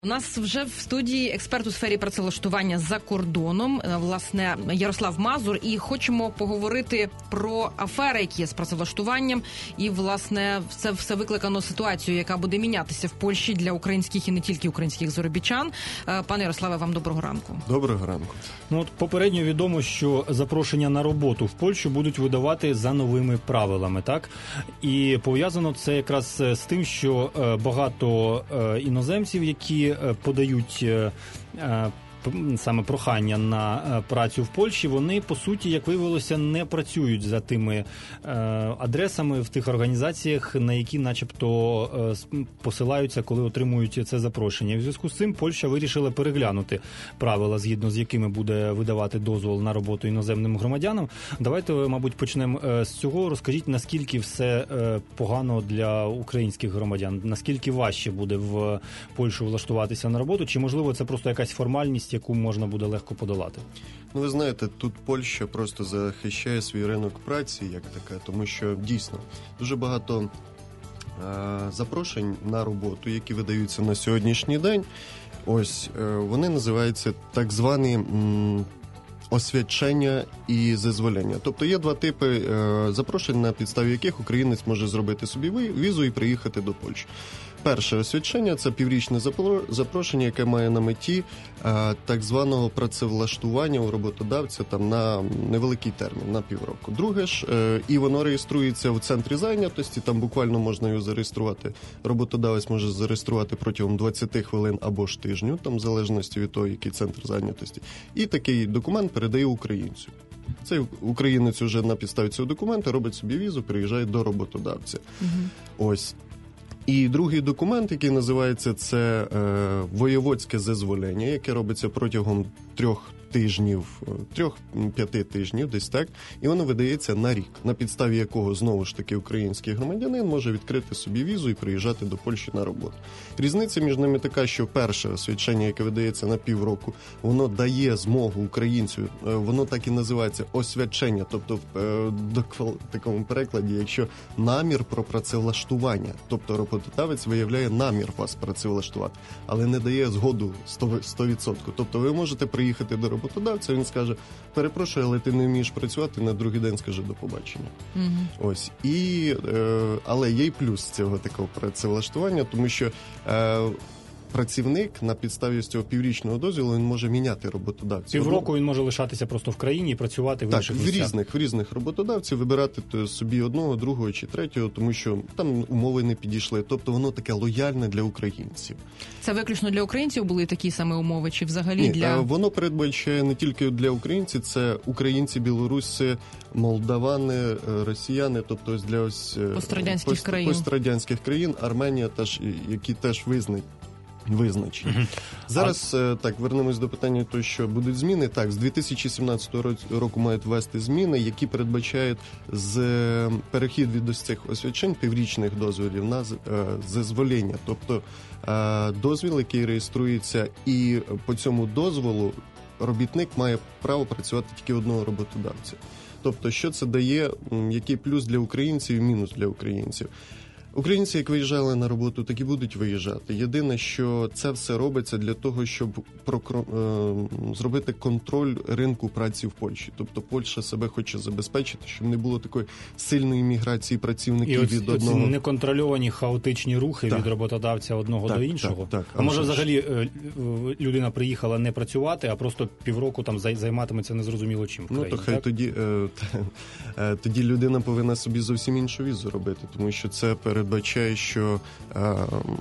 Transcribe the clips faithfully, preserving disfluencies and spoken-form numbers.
У нас вже в студії експерт у сфері працевлаштування за кордоном, власне, Ярослав Мазур, і хочемо поговорити про афери, які є з працевлаштуванням, і, власне, це все викликано ситуацією, яка буде мінятися в Польщі для українських і не тільки українських заробітчан. Пане Ярославе, вам доброго ранку. Доброго ранку. Ну, от попередньо відомо, що запрошення на роботу в Польщу будуть видавати за новими правилами, так? І пов'язано це якраз з тим, що багато іноземців, які подають саме прохання на працю в Польщі, вони, по суті, як виявилося, не працюють за тими адресами в тих організаціях, на які начебто посилаються, коли отримують це запрошення. І в зв'язку з цим Польща вирішила переглянути правила, згідно з якими буде видавати дозвол на роботу іноземним громадянам. Давайте, мабуть, почнемо з цього. Розкажіть, наскільки все погано для українських громадян, наскільки важче буде в Польщу влаштуватися на роботу, чи, можливо, це просто якась формальність, яку можна буде легко подолати? Ну, ви знаєте, тут Польща просто захищає свій ринок праці, як таке, тому що, дійсно, дуже багато е- запрошень на роботу, які видаються на сьогоднішній день, ось, е- вони називаються так звані м- освідчення і зазволення. Тобто є два типи е- запрошень, на підставі яких українець може зробити собі візу і приїхати до Польщі. Перше освідчення – це піврічне запрошення, яке має на меті е, так званого працевлаштування у роботодавця там на невеликий термін, на півроку. Друге ж, е, і воно реєструється в центрі зайнятості, там буквально можна його зареєструвати. Роботодавець може зареєструвати протягом двадцять хвилин або ж тижню, там в залежності від того, який центр зайнятості. І такий документ передає українцю. Цей українець уже на підставі цього документу робить собі візу, приїжджає до роботодавця. Угу. Ось. І другий документ, який називається, це е, воєводське зазволення, яке робиться протягом трьох тижнів, трьох-п'яти тижнів, десь так, і воно видається на рік, на підставі якого, знову ж таки, український громадянин може відкрити собі візу і приїжджати до Польщі на роботу. Різниця між ними така, що перше освідчення, яке видається на півроку, воно дає змогу українцю, воно так і називається освідчення, тобто в такому перекладі, якщо намір про працевлаштування, тобто роботодавець виявляє намір вас працевлаштувати, але не дає згоду сто відсотків. Тобто ви можете приїхати до роботодавця, він скаже: перепрошую, але ти не вмієш працювати, на другий день скаже до побачення. Угу. Ось. І, е, але є й плюс цього такого працевлаштування, тому що е, працівник на підставі цього піврічного дозволу він може міняти роботодавця. Півроку він може лишатися просто в країні і працювати в так, інших в місцях. різних, в різних роботодавців, вибирати собі одного, другого чи третього, тому що там умови не підійшли. Тобто воно таке лояльне для українців. Це виключно для українців були такі саме умови, чи взагалі Ні, для... Воно передбачає не тільки для українців, це українці, білоруси, молдавани, росіяни, тобто ось для ось пострадянських пост, країн. пострадянських країн, Арменія теж, які теж визнають. Визначені. Uh-huh. Зараз, а... так, вернемось до питання того, що будуть зміни. Так, з дві тисячі сімнадцятого року мають ввести зміни, які передбачають з перехід від ось цих освідчень піврічних дозволів на зазволення. Тобто дозвіл, який реєструється, і по цьому дозволу робітник має право працювати тільки одного роботодавця. Тобто, що це дає, який плюс для українців і мінус для українців? Українці, як виїжджали на роботу, так і будуть виїжджати. Єдине, що це все робиться для того, щоб прокро... е... зробити контроль ринку праці в Польщі. Тобто Польща себе хоче забезпечити, щоб не було такої сильної міграції працівників і від оці одного... неконтрольовані хаотичні рухи так. від роботодавця одного так, до іншого. Так, так. А може взагалі людина приїхала не працювати, а просто півроку там займатиметься незрозуміло чим в країні. Ну, то хай так? тоді, е... тоді людина повинна собі зовсім іншу візу робити, тому що це перед передбачає, що е,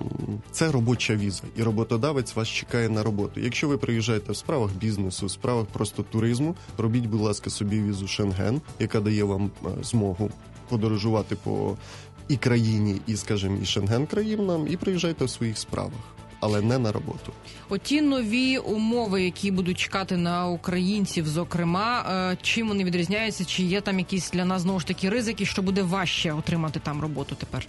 це робоча віза, і роботодавець вас чекає на роботу. Якщо ви приїжджаєте в справах бізнесу, в справах просто туризму, робіть, будь ласка, собі візу Шенген, яка дає вам е, змогу подорожувати по і країні, і, скажімо, і Шенген країнам, і приїжджайте в своїх справах. Але не на роботу. Оті нові умови, які будуть чекати на українців, зокрема, чим вони відрізняються? Чи є там якісь для нас, знову ж таки, ризики, що буде важче отримати там роботу тепер?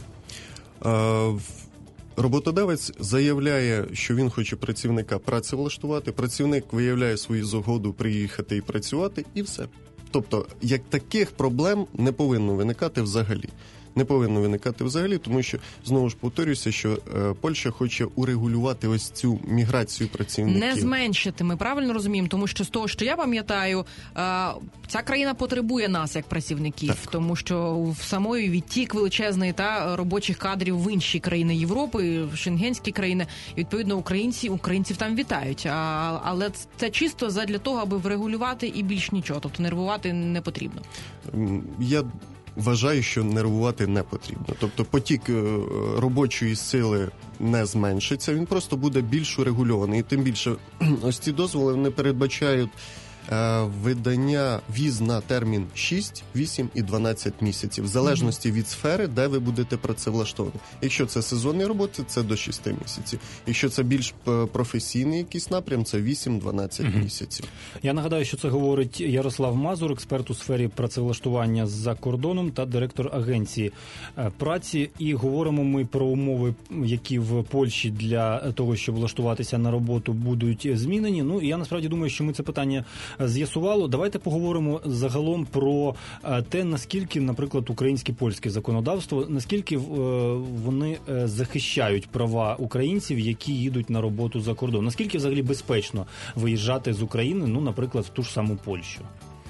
А, роботодавець заявляє, що він хоче працівника працевлаштувати, працівник виявляє свою згоду приїхати і працювати, і все. Тобто, як таких проблем не повинно виникати взагалі. Не повинно виникати взагалі, тому що, знову ж повторюся, що е, Польща хоче урегулювати ось цю міграцію працівників. Не зменшити, ми правильно розуміємо, тому що з того, що я пам'ятаю, е, ця країна потребує нас як працівників, так. тому що в самої відтік величезний та робочих кадрів в інші країни Європи, в шенгенські країни, і відповідно українці, українців там вітають. А, але це чисто задля того, аби врегулювати і більш нічого, тобто нервувати не потрібно. Я вважаю, що нервувати не потрібно. Тобто потік робочої сили не зменшиться, він просто буде більш урегульований. І тим більше ось ці дозволи не передбачають е, видання віз на термін шість, вісім і дванадцять місяців, в залежності від сфери, де ви будете працевлаштовані. Якщо це сезонні роботи, це до шести місяців. Якщо це більш професійний якийсь напрям, це вісім-дванадцять mm-hmm. місяців. Я нагадаю, що це говорить Ярослав Мазур, експерт у сфері працевлаштування за кордоном та директор агенції праці. І говоримо ми про умови, які в Польщі для того, щоб влаштуватися на роботу, будуть змінені. Ну, і я насправді думаю, що ми це питання з'ясували. Давайте поговоримо загалом про те, наскільки, наприклад, українське польське законодавство, наскільки вони захищають права українців, які їдуть на роботу за кордон. Наскільки взагалі безпечно виїжджати з України, ну, наприклад, в ту ж саму Польщу?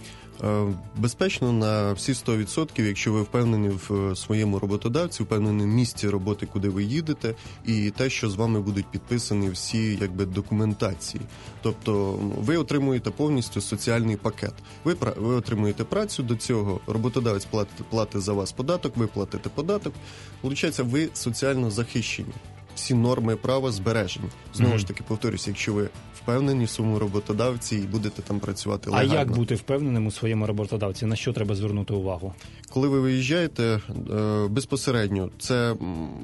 Безпечно на всі сто відсотків, якщо ви впевнені в своєму роботодавці, впевнені в місці роботи, куди ви їдете, і те, що з вами будуть підписані всі якби документації. Тобто ви отримуєте повністю соціальний пакет. Ви, ви отримуєте працю, до цього роботодавець платить, платить за вас податок, ви платите податок. Получається, ви соціально захищені. Всі норми права збережені. Знову mm-hmm. ж таки, повторюся, якщо ви впевнені в своєму роботодавці і будете там працювати легально. А як бути впевненим у своєму роботодавці? На що треба звернути увагу? Коли ви виїжджаєте безпосередньо, це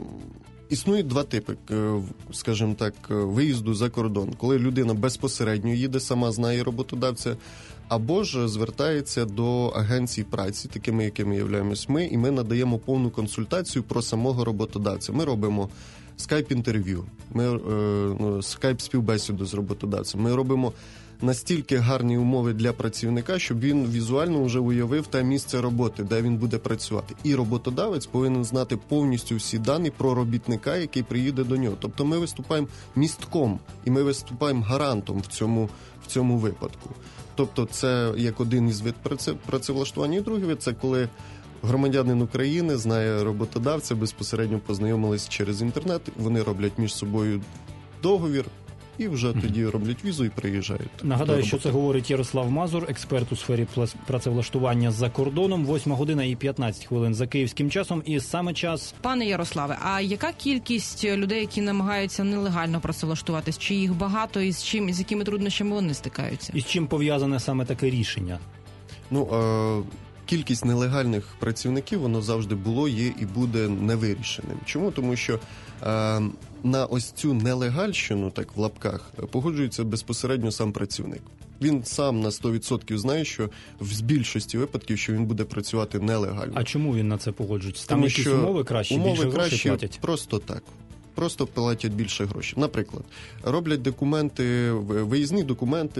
існують два типи, скажімо так, виїзду за кордон. Коли людина безпосередньо їде, сама знає роботодавця, або ж звертається до агенцій праці, такими, якими являємось ми, і ми надаємо повну консультацію про самого роботодавця. Ми робимо скайп-інтерв'ю, ми е, скайп-співбесіду з роботодавцем. Ми робимо настільки гарні умови для працівника, щоб він візуально вже уявив те місце роботи, де він буде працювати. І роботодавець повинен знати повністю всі дані про робітника, який приїде до нього. Тобто ми виступаємо містком, і ми виступаємо гарантом в цьому, в цьому випадку. Тобто це як один із видів працевлаштування. І другий вид – це коли громадянин України знає роботодавця, безпосередньо познайомились через інтернет, вони роблять між собою договір, і вже mm-hmm. тоді роблять візу і приїжджають. Нагадаю, що це говорить Ярослав Мазур, експерт у сфері працевлаштування за кордоном. Восьма година і п'ятнадцять хвилин за київським часом. І саме час... Пане Ярославе, а яка кількість людей, які намагаються нелегально працевлаштуватись? Чи їх багато і з чим, з якими труднощами вони стикаються? І з чим пов'язане саме таке рішення? Ну, а... Кількість нелегальних працівників, воно завжди було, є і буде невирішеним. Чому? Тому що е, на ось цю нелегальщину, так в лапках, погоджується безпосередньо сам працівник. Він сам на сто відсотків знає, що в більшості випадків, що він буде працювати нелегально. А чому він на це погоджується? Там Тому якісь умови кращі, умови більше кращі грошей платять? Просто так. Просто платять більше грошей. Наприклад, роблять документи, виїзні документи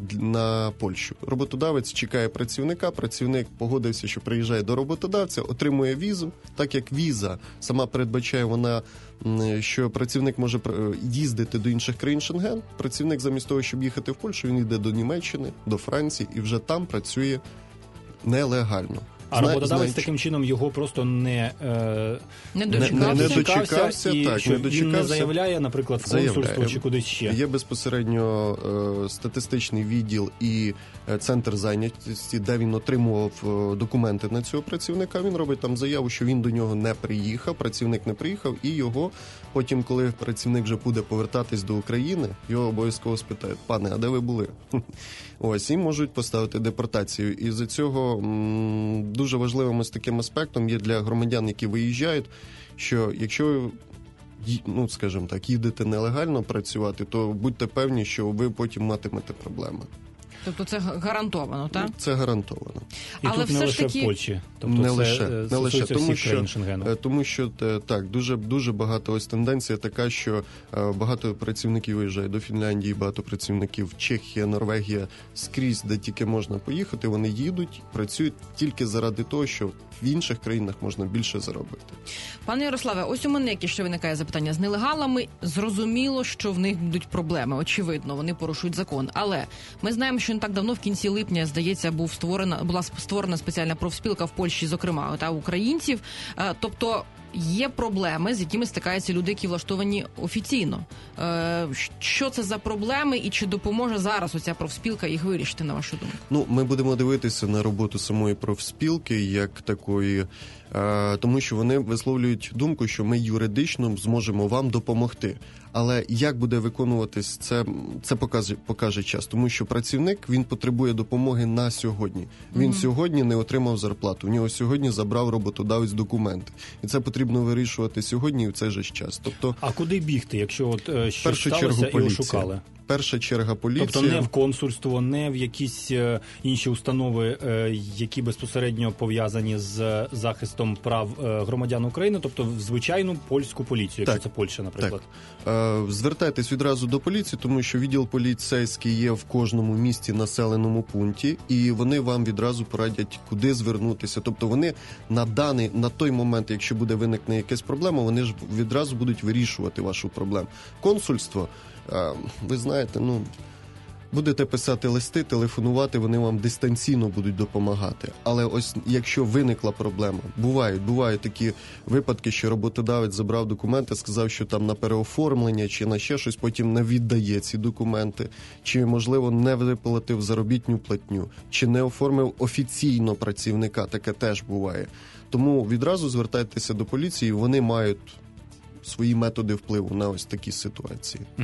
на Польщу. Роботодавець чекає працівника, працівник погодився, що приїжджає до роботодавця, отримує візу. Так як віза сама передбачає вона, що працівник може їздити до інших країн Шенген, працівник замість того, щоб їхати в Польщу, він йде до Німеччини, до Франції і вже там працює нелегально. А Зна, роботодавець знаючи... таким чином його просто не, е... не дочекався, не, не дочекався і так, що не дочекався, він не заявляє, наприклад, в консульство заявляє. Чи кудись ще. Є безпосередньо е, статистичний відділ і е, центр зайнятості, де він отримував е, документи на цього працівника. Він робить там заяву, що він до нього не приїхав, працівник не приїхав, і його потім, коли працівник вже буде повертатись до України, його обов'язково спитають: пане, а де ви були? Ось, і можуть поставити депортацію. І з цього м, дуже важливим ось таким аспектом є для громадян, які виїжджають, що якщо, ну, скажімо так, їдете нелегально працювати, то будьте певні, що ви потім матимете проблеми. Тобто це гарантовано, так? Це гарантовано. І Але тут все не ж лише таки... в Польщі. Тобто не це лише, не лише. Тому всіх що, країн Шенгену. тому що так, дуже, дуже багато ось тенденція така, що багато працівників виїжджають до Фінляндії, багато працівників Чехія, Норвегія, скрізь, де тільки можна поїхати, вони їдуть, працюють тільки заради того, що в інших країнах можна більше заробити. Пане Ярославе, ось у мене яке ще виникає запитання. З нелегалами зрозуміло, що в них будуть проблеми. Очевидно, вони порушують закон. Але ми знаємо, що не так давно, в кінці липня, здається, був створена, була створена спеціальна профспілка в Польщі, зокрема, та українців. Тобто є проблеми, з якими стикаються люди, які влаштовані офіційно. Що це за проблеми і чи допоможе зараз оця профспілка їх вирішити, на вашу думку? Ну, ми будемо дивитися на роботу самої профспілки як такої, тому що вони висловлюють думку, що ми юридично зможемо вам допомогти. Але як буде виконуватись, це, це покаже, покаже час. Тому що працівник, він потребує допомоги на сьогодні. Він mm-hmm. сьогодні не отримав зарплату. У нього сьогодні забрав роботодавець документи. І це потрібно вирішувати сьогодні і в цей же час. Тобто, а куди бігти, якщо от е, щось сталося і ошукали? Перша черга поліція. Тобто не в консульство, не в якісь е, інші установи, е, які безпосередньо пов'язані з захистом прав е, громадян України, тобто в звичайну польську поліцію, якщо так, це Польща, наприклад. Так. Е, звертайтесь відразу до поліції, тому що відділ поліцейський є в кожному місті, населеному пункті, і вони вам відразу порадять, куди звернутися. Тобто вони на даний, на той момент, якщо буде виникне якась проблема, вони ж відразу будуть вирішувати вашу проблему. Консульство, ви знаєте, ну, будете писати листи, телефонувати, вони вам дистанційно будуть допомагати. Але ось якщо виникла проблема, бувають, бувають такі випадки, що роботодавець забрав документи, сказав, що там на переоформлення чи на ще щось, потім не віддає ці документи, чи, можливо, не виплатив заробітну платню, чи не оформив офіційно працівника, таке теж буває. Тому відразу звертайтеся до поліції, вони мають свої методи впливу на ось такі ситуації. Угу.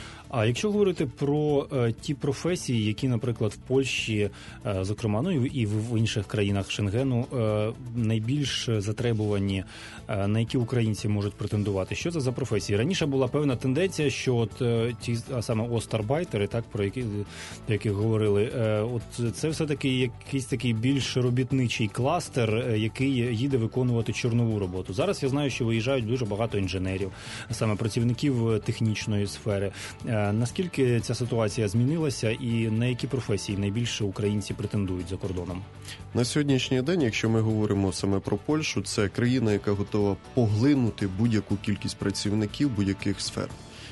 А якщо говорити про е, ті професії, які, наприклад, в Польщі, е, зокрема, ну і, і в інших країнах Шенгену, е, найбільш затребувані, е, на які українці можуть претендувати, що це за професії? Раніше була певна тенденція, що от е, ті, а саме остарбайтери, так, про які, про яких говорили, е, от це все-таки якийсь такий більш робітничий кластер, е, який їде виконувати чорнову роботу. Зараз я знаю, що виїжджають дуже багато інженерів, саме працівників технічної сфери. Наскільки ця ситуація змінилася і на які професії найбільше українці претендують за кордоном? На сьогоднішній день, якщо ми говоримо саме про Польщу, це країна, яка готова поглинути будь-яку кількість працівників будь-яких сфер.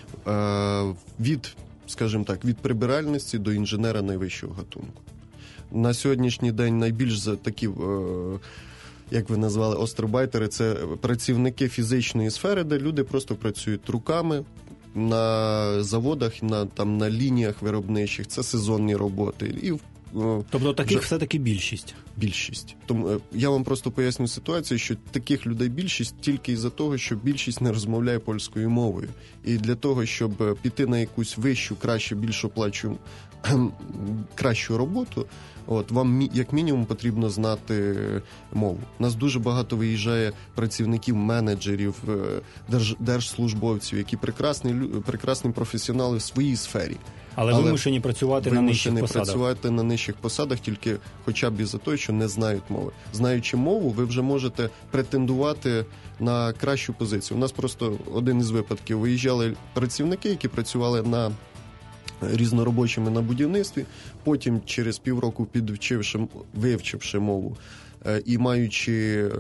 Від, скажімо так, від прибиральності до інженера найвищого гатунку. На сьогоднішній день найбільш такі, як ви назвали, остарбайтери, це працівники фізичної сфери, де люди просто працюють руками, на заводах, на, там, на лініях виробничих, це сезонні роботи. І, тобто таких вже... все-таки більшість? Більшість. Тому я вам просто поясню ситуацію, що таких людей більшість тільки із-за того, що більшість не розмовляє польською мовою. І для того, щоб піти на якусь вищу, кращу, більш оплачу, кращу роботу, от, вам як мінімум потрібно знати мову. У нас дуже багато виїжджає працівників, менеджерів, держ, держслужбовців, які прекрасні, прекрасні професіонали в своїй сфері. Але, Але вимушені працювати на нижчих посадах. Вимушені працювати на нижчих посадах тільки хоча б із-за того, що не знають мови. Знаючи мову, ви вже можете претендувати на кращу позицію. У нас просто один із випадків. Виїжджали працівники, які працювали на різноробочими на будівництві, потім через півроку підвчивши, вивчивши мову і маючи,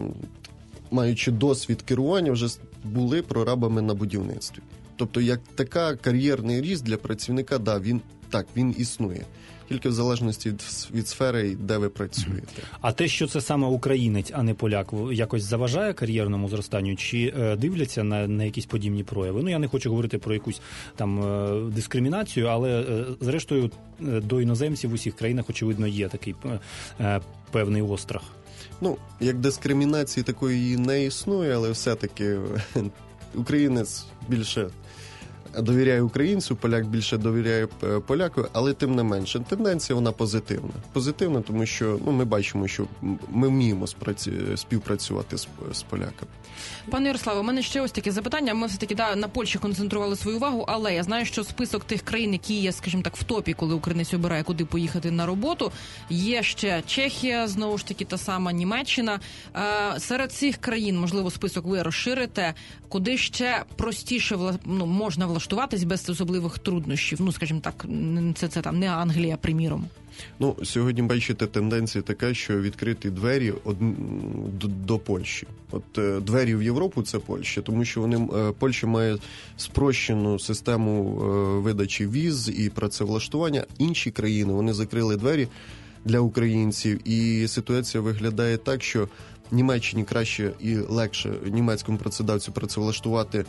маючи досвід керування, вже були прорабами на будівництві. Тобто, як така кар'єрний ріст для працівника, да, він так, він існує. Тільки в залежності від, від сфери, де ви працюєте. А те, що це саме українець, а не поляк, якось заважає кар'єрному зростанню? Чи е, дивляться на, на якісь подібні прояви? Ну, я не хочу говорити про якусь там е, дискримінацію, але, е, зрештою, е, до іноземців в усіх країнах, очевидно, є такий е, певний острах. Ну, як дискримінації такої не існує, але все-таки українець більше довіряє українцю, поляк більше довіряє поляку, але тим не менше, тенденція вона позитивна. Позитивна, тому що ну, ми бачимо, що ми вміємо спраці... співпрацювати з, з поляками. Пане Ярославе, у мене ще ось таке запитання. Ми все-таки да, на Польщі концентрували свою увагу, але я знаю, що список тих країн, які є, скажімо так, в топі, коли українець обирає, куди поїхати на роботу, є ще Чехія, знову ж таки, та сама Німеччина. Е, серед цих країн, можливо, список ви розширите, куди ще простіше вла... ну, можна влаштуватись без особливих труднощів. Ну, скажімо так, це, це там не Англія, приміром. Ну, сьогодні, бачите, тенденція така, що відкриті двері од... до, до Польщі. От е, двері в Європу – це Польща, тому що вони, е, Польща має спрощену систему е, видачі віз і працевлаштування. Інші країни, вони закрили двері для українців, і ситуація виглядає так, що Німеччині краще і легше німецькому працедавцю працевлаштувати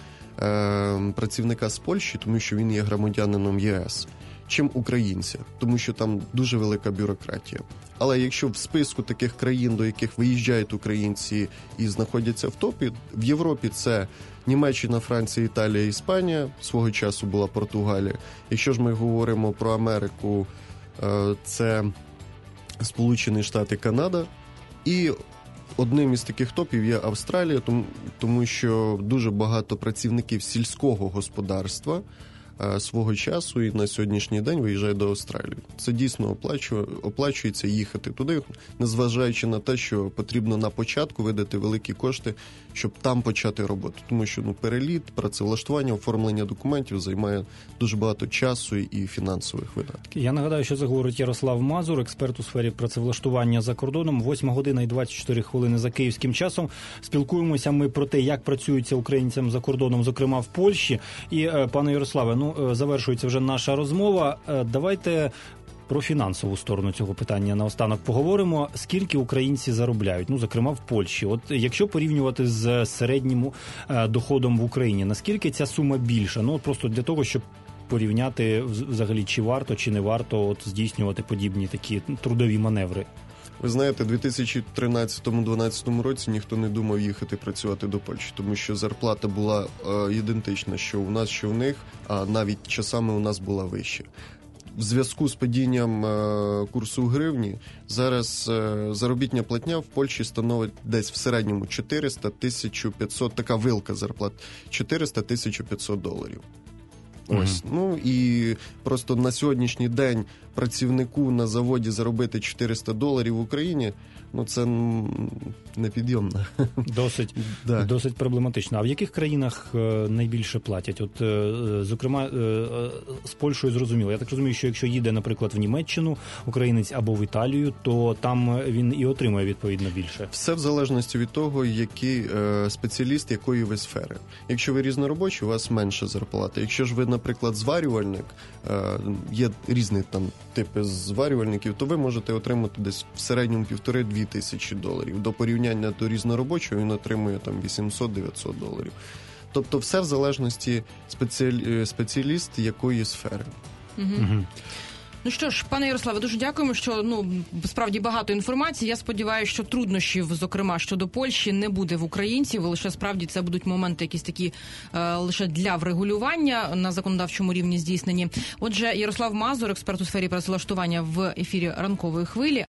е, працівника з Польщі, тому що він є громадянином ЄС, чим українця, тому що там дуже велика бюрократія. Але якщо в списку таких країн, до яких виїжджають українці і знаходяться в топі, в Європі це Німеччина, Франція, Італія, Іспанія, свого часу була Португалія. Якщо ж ми говоримо про Америку, е, це Сполучені Штати, Канада. І одним із таких топів є Австралія, тому, тому що дуже багато працівників сільського господарства а, свого часу і на сьогоднішній день виїжджає до Австралії. Це дійсно оплачує, оплачується їхати туди, незважаючи на те, що потрібно на початку видати великі кошти, щоб там почати роботу. Тому що ну, переліт, працевлаштування, оформлення документів займає дуже багато часу і фінансових видатків. Я нагадаю, що це говорить Ярослав Мазур, експерт у сфері працевлаштування за кордоном. восьма година і двадцять чотири хвилини за київським часом. Спілкуємося ми про те, як працюється українцям за кордоном, зокрема в Польщі. І, пане Ярославе, ну, завершується вже наша розмова. Давайте про фінансову сторону цього питання наостанок поговоримо. Скільки українці заробляють? Ну, зокрема, в Польщі. От якщо порівнювати з середнім доходом в Україні, наскільки ця сума більша? Ну, просто для того, щоб порівняти взагалі, чи варто, чи не варто от здійснювати подібні такі трудові маневри. Ви знаєте, у дві тисячі тринадцятому-дванадцятому році ніхто не думав їхати працювати до Польщі, тому що зарплата була е, ідентична, що у нас, що в них, а навіть часами у нас була вища. В зв'язку з падінням е, курсу гривні зараз е, заробітня платня в Польщі становить десь в середньому чотириста - тисяча п'ятсот, така вилка зарплат, чотириста - тисяча п'ятсот доларів. Ось, угу. Ну і просто на сьогоднішній день працівнику на заводі заробити чотириста доларів в Україні, ну це непідйомно. Досить, да. Досить проблематично. А в яких країнах найбільше платять? От, зокрема, з Польщею зрозуміло. Я так розумію, що якщо їде, наприклад, в Німеччину українець або в Італію, то там він і отримує відповідно більше. Все в залежності від того, який спеціаліст, якої ви сфери. Якщо ви різноробочі, у вас менше зарплата. Якщо ж ви, наприклад, зварювальник, є різні там типи зварювальників, то ви можете отримати десь в середньому півтори-дві тисячі доларів. До порівняння до різноробочого він отримує там вісімсот-дев'ятсот доларів. Тобто все в залежності спеціалі... спеціаліст якої сфери. Угу. Угу. Ну що ж, пане Ярославе, дуже дякуємо, що ну справді багато інформації. Я сподіваюся, що труднощів, зокрема щодо Польщі, не буде в українців. Лише справді це будуть моменти якісь такі е, лише для врегулювання на законодавчому рівні здійснені. Отже, Ярослав Мазур, експерт у сфері працевлаштування в ефірі ранкової хвилі.